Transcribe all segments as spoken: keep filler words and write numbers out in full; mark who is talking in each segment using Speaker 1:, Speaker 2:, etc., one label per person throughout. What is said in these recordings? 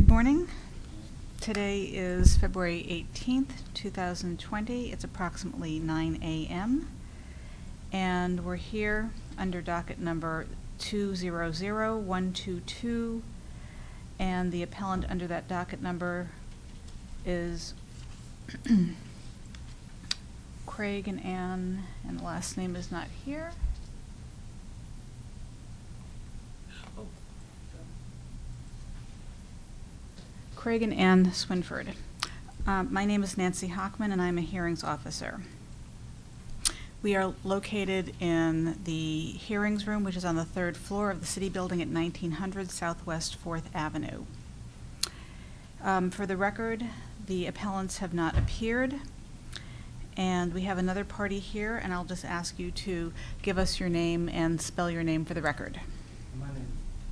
Speaker 1: morning. Today is February eighteenth, two thousand twenty. It's approximately nine A M and we're here under docket number two zero zero one two two, and the appellant under that docket number is Craig and Ann, and the last name is not here. Craig and Ann Swinford. Uh, my name is Nancy Hockman, and I'm a hearings officer. We are located in the hearings room, which is on the third floor of the City Building at nineteen hundred Southwest fourth Avenue. Um, for the record, the appellants have not appeared, and we have another party here, and I'll just ask you to give us your name and spell your name for the record.
Speaker 2: My name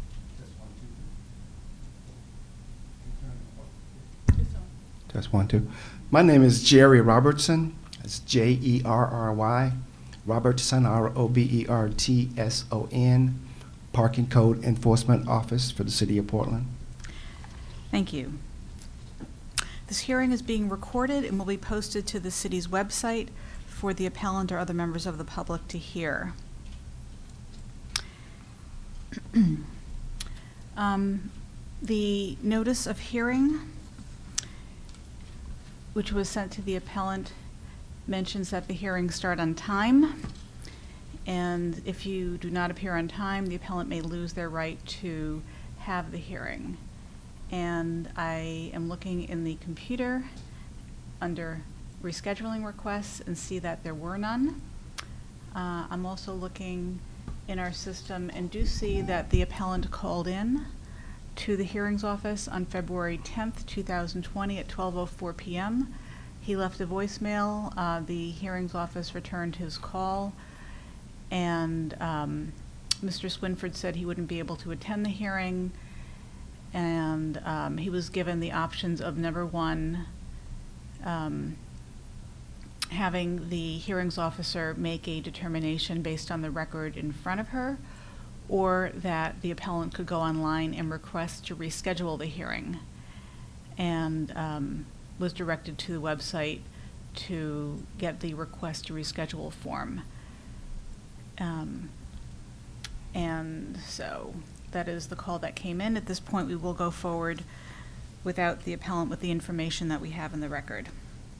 Speaker 2: Just one, two. My name is Jerry Robertson. It's J E R R Y. Robertson, R O B E R T S O N. Parking Code Enforcement Office for the City of Portland.
Speaker 1: Thank you. This hearing is being recorded and will be posted to the city's website for the appellant or other members of the public to hear. um, the notice of hearing, which was sent to the appellant, mentions that the hearings start on time, and if you do not appear on time, the appellant may lose their right to have the hearing. And I am looking in the computer under rescheduling requests and see that there were none. Uh, I'm also looking in our system and do see that the appellant called in to the hearings office on February tenth, two thousand twenty at twelve oh four p m He left a voicemail. Uh, the hearings office returned his call, and um, Mister Swinford said he wouldn't be able to attend the hearing, and um, he was given the options of number one, um, having the hearings officer make a determination based on the record in front of her, or that the appellant could go online and request to reschedule the hearing, and um, was directed to the website to get the request to reschedule form. Um, and so that is the call that came in. At this point, we will go forward without the appellant with the information that we have in the record.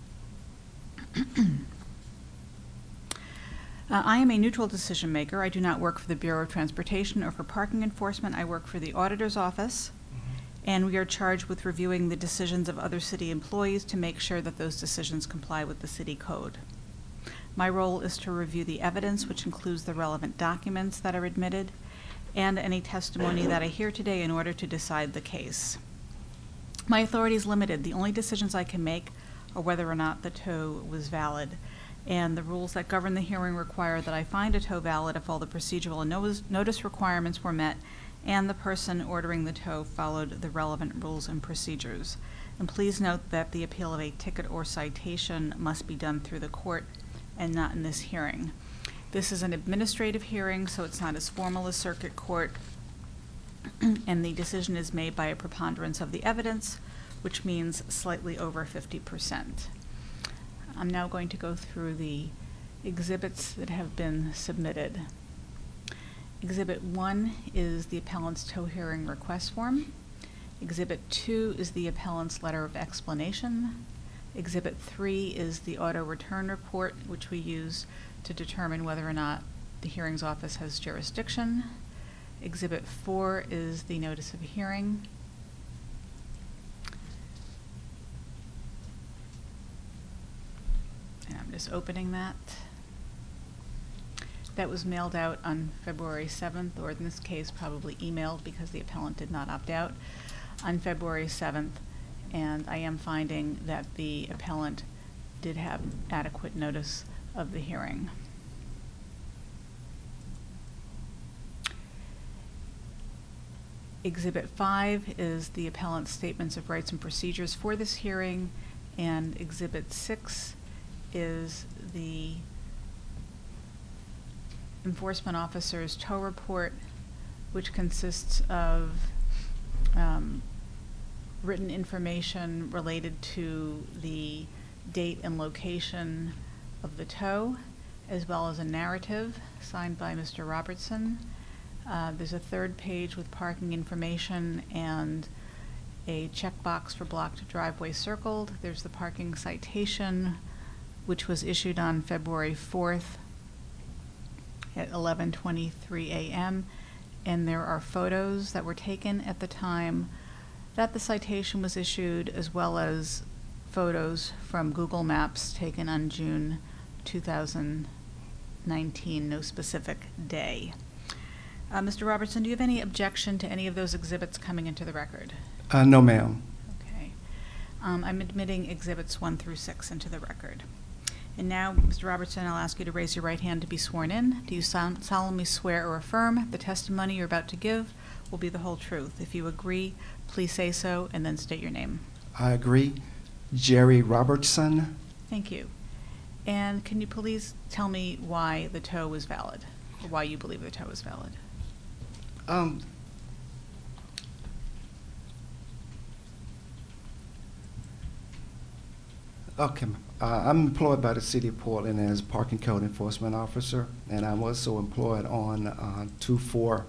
Speaker 1: Uh, I am a neutral decision maker. I do not work for the Bureau of Transportation or for parking enforcement. I work for the auditor's office, mm-hmm. and we are charged with reviewing the decisions of other city employees to make sure that those decisions comply with the city code. My role is to review the evidence, which includes the relevant documents that are admitted, and any testimony that I hear today in order to decide the case. My authority is limited. The only decisions I can make are whether or not the tow was valid. And the rules that govern the hearing require that I find a tow valid if all the procedural and notice requirements were met and the person ordering the tow followed the relevant rules and procedures. And please note that the appeal of a ticket or citation must be done through the court and not in this hearing. This is an administrative hearing, so it's not as formal as circuit court, and the decision is made by a preponderance of the evidence, which means slightly over fifty percent. I'm now going to go through the exhibits that have been submitted. Exhibit one is the appellant's tow hearing request form. Exhibit two is the appellant's letter of explanation. Exhibit three is the auto return report, which we use to determine whether or not the hearings office has jurisdiction. Exhibit four is the notice of hearing. I'm just opening that. That was mailed out on February seventh, or in this case probably emailed because the appellant did not opt out, on February seventh, and I am finding that the appellant did have adequate notice of the hearing. Exhibit five is the appellant's statements of rights and procedures for this hearing, and Exhibit six is the enforcement officer's tow report, which consists of um, written information related to the date and location of the tow, as well as a narrative signed by Mister Robertson. Uh, there's a third page with parking information and a checkbox for blocked driveway circled. There's the parking citation, which was issued on February fourth at eleven twenty-three a m And there are photos that were taken at the time that the citation was issued, as well as photos from Google Maps taken on June two thousand nineteen, no specific day. Uh, Mister Robertson, do you have any objection to any of those exhibits coming into the record?
Speaker 2: Uh, no, ma'am.
Speaker 1: Okay. Um, I'm admitting exhibits one through six into the record. And now, Mister Robertson, I'll ask you to raise your right hand to be sworn in. Do you sol- solemnly swear or affirm the testimony you're about to give will be the whole truth? If you agree, please say so and then state your name.
Speaker 2: I agree. Jerry Robertson.
Speaker 1: Thank you. And can you please tell me why the tow was valid, or why you believe the tow is valid?
Speaker 2: Um, okay. Uh, I'm employed by the City of Portland as Parking Code Enforcement Officer, and I'm also employed on uh, two four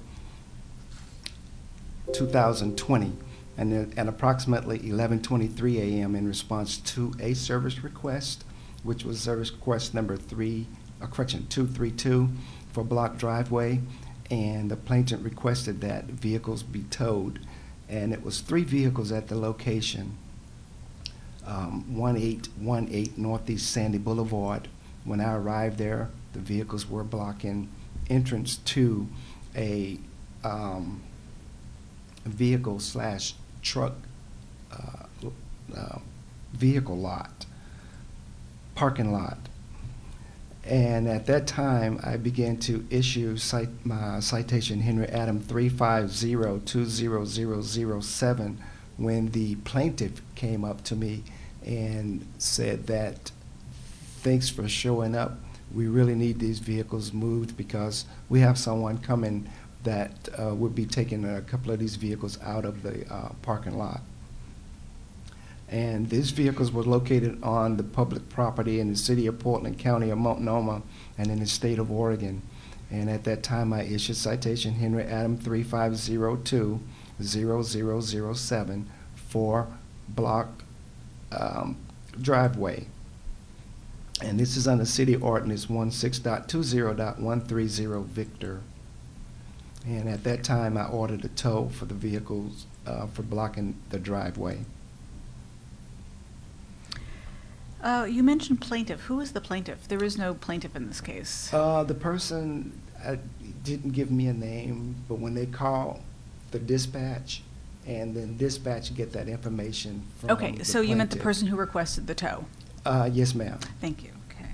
Speaker 2: two thousand twenty, and then at approximately eleven twenty-three a m in response to a service request, which was service request number three, uh, correction, two three two for block driveway, and the plaintiff requested that vehicles be towed, and it was three vehicles at the location. Um, one eight one eight Northeast Sandy Boulevard. When I arrived there, the vehicles were blocking entrance to a um, vehicle slash truck uh, uh, vehicle lot, parking lot. And at that time, I began to issue cite, my citation Henry Adam three five zero two zero zero zero seven when the plaintiff came up to me and said that, thanks for showing up. We really need these vehicles moved because we have someone coming that uh, would be taking a couple of these vehicles out of the uh, parking lot. And these vehicles were located on the public property in the city of Portland, county of Multnomah, and in the state of Oregon. And at that time, I issued citation Henry Adam three five zero two zero zero zero seven for block um, driveway. And this is under City Ordinance one six dot two zero dot one three zero Victor. And at that time, I ordered a tow for the vehicles uh, for blocking the driveway.
Speaker 1: Uh, you mentioned plaintiff. Who is the plaintiff? There is no plaintiff in this case.
Speaker 2: Uh, the person uh, didn't give me a name, but when they call the dispatch, and then dispatch get that information from
Speaker 1: Okay,
Speaker 2: the
Speaker 1: so you meant the
Speaker 2: plaintiff.
Speaker 1: person who requested the tow.
Speaker 2: Uh, yes, ma'am.
Speaker 1: Thank you. Okay.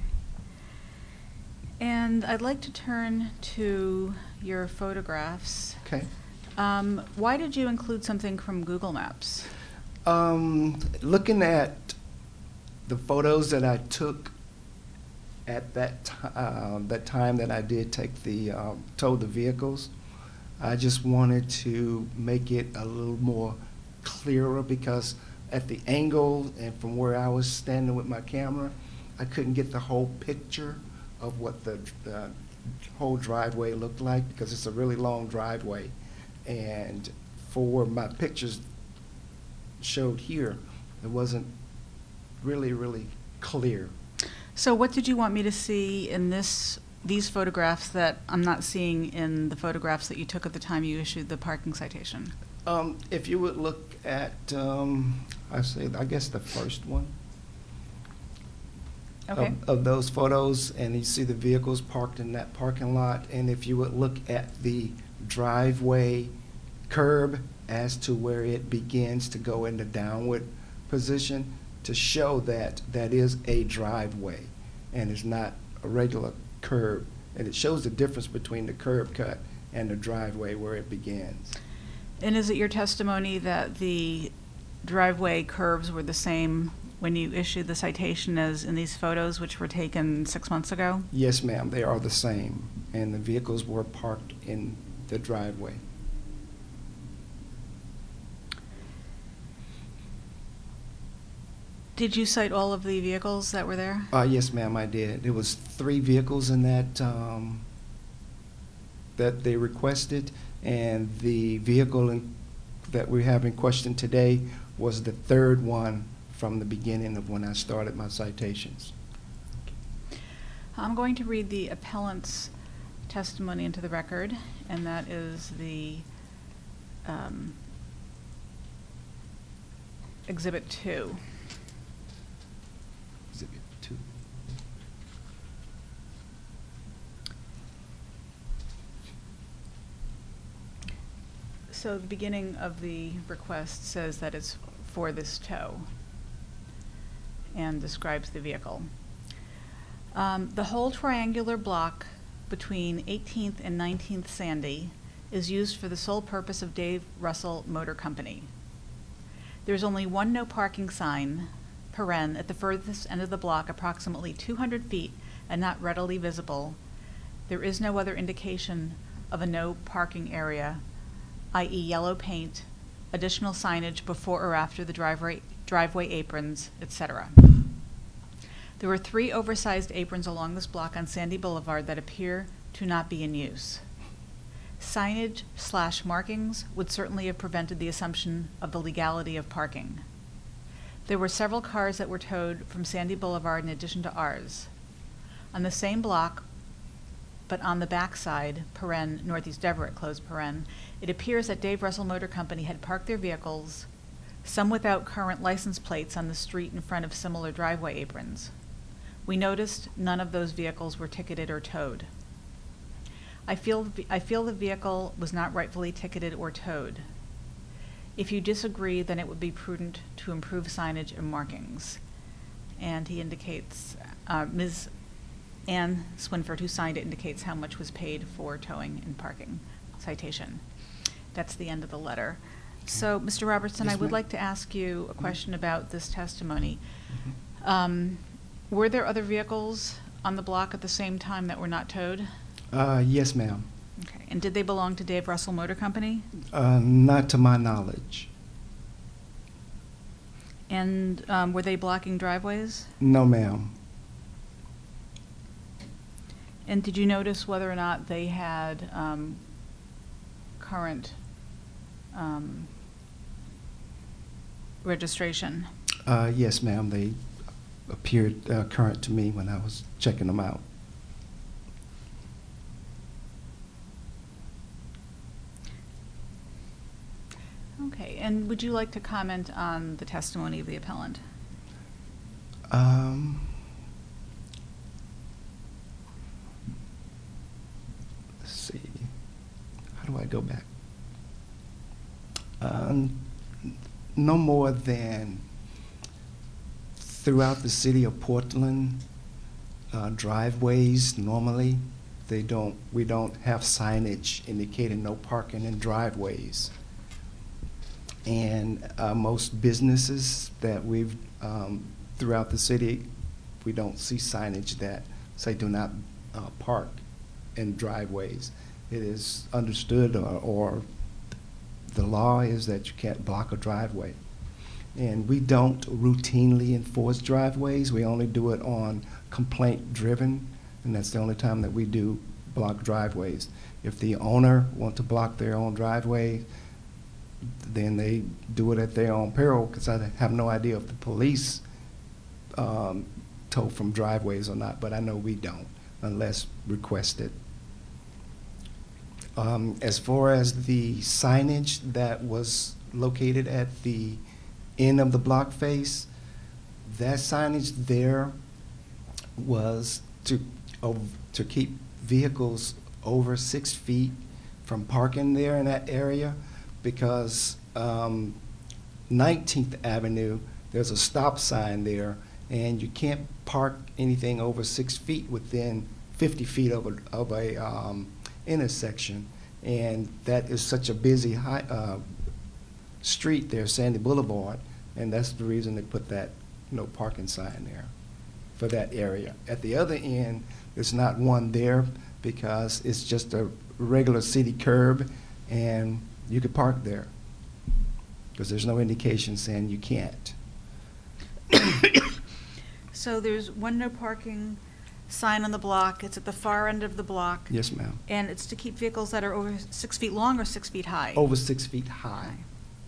Speaker 1: And I'd like to turn to your photographs.
Speaker 2: Okay.
Speaker 1: Um, why did you include something from Google Maps?
Speaker 2: Um, looking at the photos that I took at that, ti- uh, that time that I did take the, uh, tow the vehicles, I just wanted to make it a little more clearer because at the angle and from where I was standing with my camera, I couldn't get the whole picture of what the, the whole driveway looked like because it's a really long driveway. And for where my pictures showed here, it wasn't really, really clear.
Speaker 1: So what did you want me to see in this, these photographs that I'm not seeing in the photographs that you took at the time you issued the parking citation?
Speaker 2: Um, if you would look at, um, I say, I guess the first one.
Speaker 1: Okay.
Speaker 2: Of, of those photos, and you see the vehicles parked in that parking lot, and if you would look at the driveway curb as to where it begins to go in the downward position to show that that is a driveway and it's not a regular curb, and it shows the difference between the curb cut and the driveway where it begins.
Speaker 1: And is it your testimony that the driveway curves were the same when you issued the citation as in these photos, which were taken six months ago?
Speaker 2: Yes, ma'am, they are the same, and the vehicles were parked in the driveway.
Speaker 1: Did you cite all of the vehicles that were there?
Speaker 2: Uh, yes, ma'am, I did. There was three vehicles in that, um, that they requested, and the vehicle in, that we have in question today was the third one from the beginning of when I started my citations.
Speaker 1: I'm going to read the appellant's testimony into the record, and that is the um, Exhibit two.
Speaker 2: Exhibit two.
Speaker 1: So the beginning of the request says that it's for this tow and describes the vehicle. Um, the whole triangular block between eighteenth and nineteenth Sandy is used for the sole purpose of Dave Russell Motor Company. There's only one no parking sign, paren, at the furthest end of the block, approximately two hundred feet and not readily visible. There is no other indication of a no parking area, that is yellow paint, additional signage before or after the driveway, driveway aprons, et cetera. There are three oversized aprons along this block on Sandy Boulevard that appear to not be in use. Signage slash markings would certainly have prevented the assumption of the legality of parking. There were several cars that were towed from Sandy Boulevard in addition to ours. On the same block, but on the backside, paren, Northeast Everett, close paren, it appears that Dave Russell Motor Company had parked their vehicles, some without current license plates, on the street in front of similar driveway aprons. We noticed none of those vehicles were ticketed or towed. I feel, I feel the vehicle was not rightfully ticketed or towed. If you disagree, then it would be prudent to improve signage and markings. And he indicates, uh, Miz Ann Swinford, who signed it, indicates how much was paid for towing and parking citation. That's the end of the letter. So, Mister Robertson,
Speaker 2: Yes,
Speaker 1: I would
Speaker 2: ma'am.
Speaker 1: like to ask you a question about this testimony.
Speaker 2: Mhm.
Speaker 1: Um, were there other vehicles on the block at the same time that were not towed?
Speaker 2: Uh, yes, ma'am.
Speaker 1: Okay. And did they belong to Dave Russell Motor Company?
Speaker 2: Uh, not to my knowledge.
Speaker 1: And um, were they blocking driveways?
Speaker 2: No, ma'am.
Speaker 1: And did you notice whether or not they had um, current um, registration?
Speaker 2: Uh, yes, ma'am. They appeared uh, current to me when I was checking them out.
Speaker 1: Okay. And would you like to comment on the testimony of the appellant?
Speaker 2: Um, let's see. How do I go back? Um, no more than throughout the city of Portland, uh, driveways normally they don't. We don't have signage indicating no parking in driveways. And uh, most businesses that we've um, throughout the city, we don't see signage that say do not uh, park in driveways. It is understood, or, or the law is that you can't block a driveway. And we don't routinely enforce driveways. We only do it on complaint driven, and that's the only time that we do block driveways. If the owner wants to block their own driveway, then they do it at their own peril, because I have no idea if the police um, tow from driveways or not, but I know we don't unless requested. Um, as far as the signage that was located at the end of the block face, that signage there was to, uh, to keep vehicles over six feet from parking there in that area, because um, nineteenth Avenue, there's a stop sign there, and you can't park anything over six feet within fifty feet of a, of a um, intersection. And that is such a busy high, uh, street there, Sandy Boulevard, and that's the reason they put that no parking sign there for that area. At the other end, there's not one there because it's just a regular city curb, and you could park there because there's no indication saying you can't.
Speaker 1: So there's one no parking sign on the block. It's at the far end of the block.
Speaker 2: Yes, ma'am.
Speaker 1: And it's to keep vehicles that are over six feet long or six feet high?
Speaker 2: Over six feet high.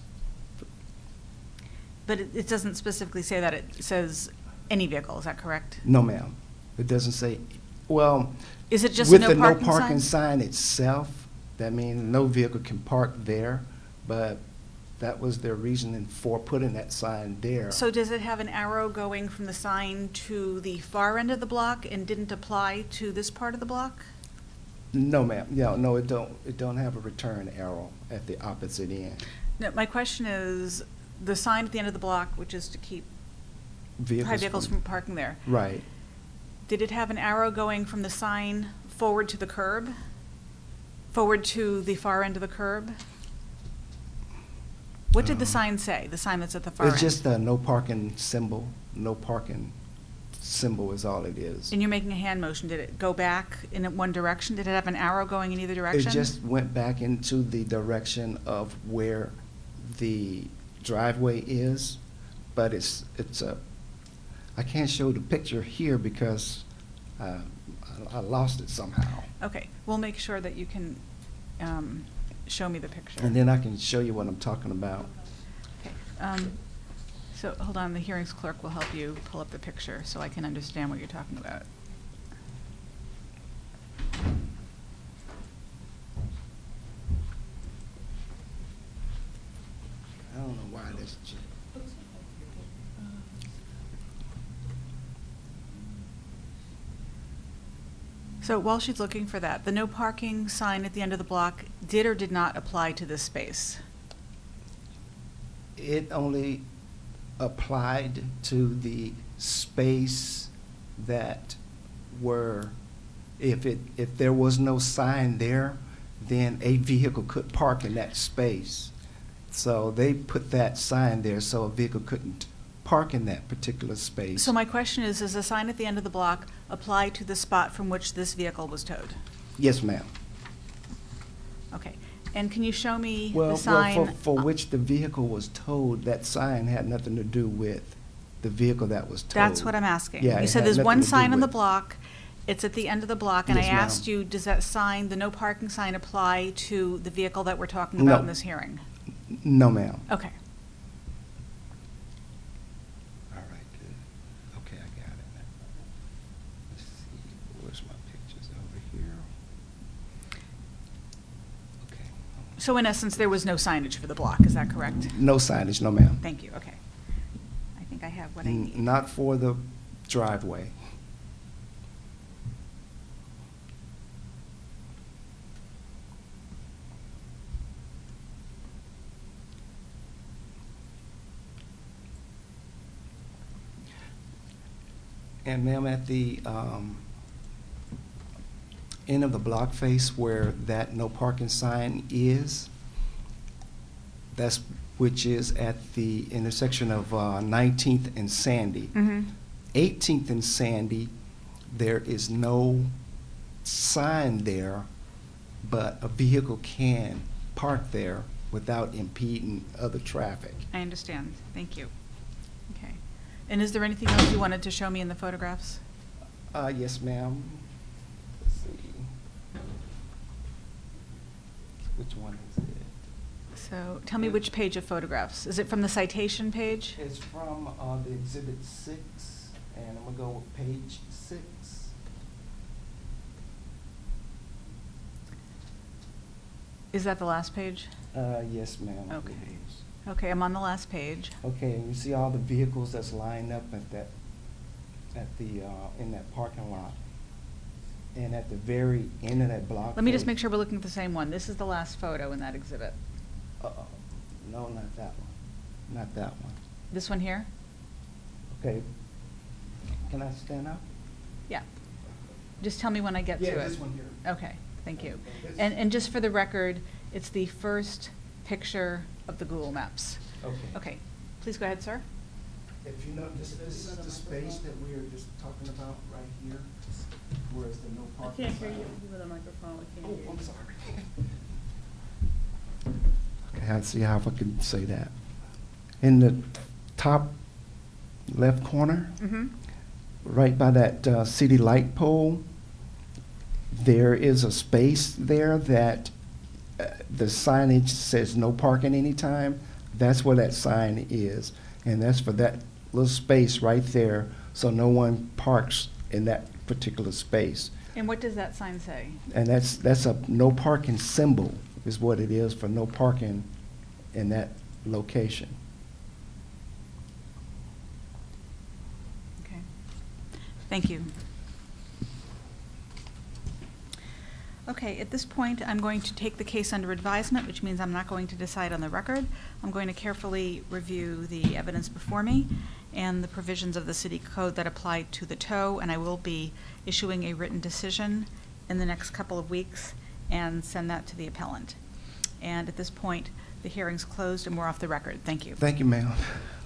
Speaker 1: But it, it doesn't specifically say that. It says any vehicle, is that correct?
Speaker 2: No, ma'am. It doesn't say, well,
Speaker 1: Is it just a
Speaker 2: with
Speaker 1: no
Speaker 2: the no
Speaker 1: parking
Speaker 2: parking
Speaker 1: sign?
Speaker 2: sign itself, that means no vehicle can park there, but that was their reasoning for putting that sign there.
Speaker 1: So does it have an arrow going from the sign to the far end of the block and didn't apply to this part of the block?
Speaker 2: No, ma'am. Yeah, no, it don't, it don't have a return arrow at the opposite end.
Speaker 1: No, my question is, the sign at the end of the block, which is to keep high vehicles from parking there,
Speaker 2: Right.
Speaker 1: did it have an arrow going from the sign forward to the curb? Forward to the far end of the curb? What did the
Speaker 2: Um,
Speaker 1: sign say, the sign that's at the far end?
Speaker 2: It's just a no parking symbol, no parking symbol is all it is.
Speaker 1: And you're making a hand motion, did it go back in one direction? Did it have an arrow going in either direction?
Speaker 2: It just went back into the direction of where the driveway is, but it's, it's a, I can't show the picture here because uh, I I lost it somehow.
Speaker 1: Okay, we'll make sure that you can um, show me the picture.
Speaker 2: And then I can show you what I'm talking about.
Speaker 1: Okay, um, so, hold on, the hearings clerk will help you pull up the picture so I can understand what you're talking about.
Speaker 2: I don't know why this.
Speaker 1: So while she's looking for that, the no parking sign at the end of the block did or did not apply to this space?
Speaker 2: It only applied to the space that were, if it, if there was no sign there, then a vehicle could park in that space. So they put that sign there so a vehicle couldn't park in that particular space.
Speaker 1: So my question is, does the sign at the end of the block apply to the spot from which this vehicle was towed?
Speaker 2: Yes, ma'am.
Speaker 1: Okay, and can you show me
Speaker 2: Well,
Speaker 1: the
Speaker 2: well,
Speaker 1: sign?
Speaker 2: for, for which the vehicle was towed, that sign had nothing to do with the vehicle that was towed.
Speaker 1: That's what I'm asking.
Speaker 2: Yeah,
Speaker 1: You
Speaker 2: it
Speaker 1: said
Speaker 2: had
Speaker 1: there's
Speaker 2: one
Speaker 1: one
Speaker 2: to do
Speaker 1: sign on the
Speaker 2: with-
Speaker 1: block, it's at the end of the block, and I
Speaker 2: Yes, ma'am.
Speaker 1: asked you, does that sign, the no parking sign, apply to the vehicle that we're talking
Speaker 2: No.
Speaker 1: about in this hearing?
Speaker 2: No, ma'am.
Speaker 1: Okay.
Speaker 2: All right, good. Okay, I got it. Let's see, where's my pictures over here? Okay.
Speaker 1: So in essence, there was no signage for the block, is that correct?
Speaker 2: No signage, no, ma'am.
Speaker 1: Thank you, okay. I think I have what I
Speaker 2: N-
Speaker 1: need.
Speaker 2: Not for the driveway. And ma'am, at the um, end of the block face where that no parking sign is, that's, which is at the intersection of uh, nineteenth and Sandy.
Speaker 1: Mm-hmm.
Speaker 2: eighteenth and Sandy, there is no sign there, but a vehicle can park there without impeding other traffic.
Speaker 1: I understand, thank you. Okay. And is there anything else you wanted to show me in the photographs?
Speaker 2: Uh, yes, ma'am. Let's see. Which one is it?
Speaker 1: So tell me which page of photographs. Is it from the citation page?
Speaker 2: It's from uh, the exhibit six, and I'm gonna go with page six.
Speaker 1: Is that the last page?
Speaker 2: Uh, yes, ma'am. I
Speaker 1: Okay.
Speaker 2: believe it is.
Speaker 1: Okay, I'm on the last page.
Speaker 2: Okay, and you see all the vehicles that's lined up at that, at the, uh, in that parking lot. And at the very end of that block.
Speaker 1: Let me just
Speaker 2: there-
Speaker 1: make sure we're looking at the same one. This is the last photo in that exhibit.
Speaker 2: Uh-oh, no, not that one, not that one.
Speaker 1: This one here?
Speaker 2: Okay, can I stand up?
Speaker 1: Yeah. Just tell me when I get to it.
Speaker 2: Yeah, this one here.
Speaker 1: Okay, thank you.
Speaker 2: Okay, this-
Speaker 1: And, and just for the record, it's the first picture of the Google Maps.
Speaker 2: Okay.
Speaker 1: Okay, please go ahead, sir.
Speaker 2: If you know, this, this is the space that we were just talking about right here, where it's the no
Speaker 3: I
Speaker 2: parking.
Speaker 3: can't hear
Speaker 2: sign.
Speaker 3: you with a microphone, I can't hear
Speaker 2: Oh,
Speaker 3: you.
Speaker 2: I'm sorry. Okay, I see how I can say that. In the top left corner,
Speaker 1: Mm-hmm.
Speaker 2: right by that uh, city light pole, there is a space there that uh, the signage says no parking anytime. That's where that sign is. And that's for that little space right there, so no one parks in that particular space.
Speaker 1: And what does that sign say?
Speaker 2: And that's, that's a no parking symbol is what it is for no parking in that location.
Speaker 1: Okay. Thank you. Okay, at this point, I'm going to take the case under advisement, which means I'm not going to decide on the record. I'm going to carefully review the evidence before me and the provisions of the city code that apply to the tow, and I will be issuing a written decision in the next couple of weeks and send that to the appellant. And at this point, the hearing's closed and we're off the record. Thank you.
Speaker 2: Thank you, ma'am.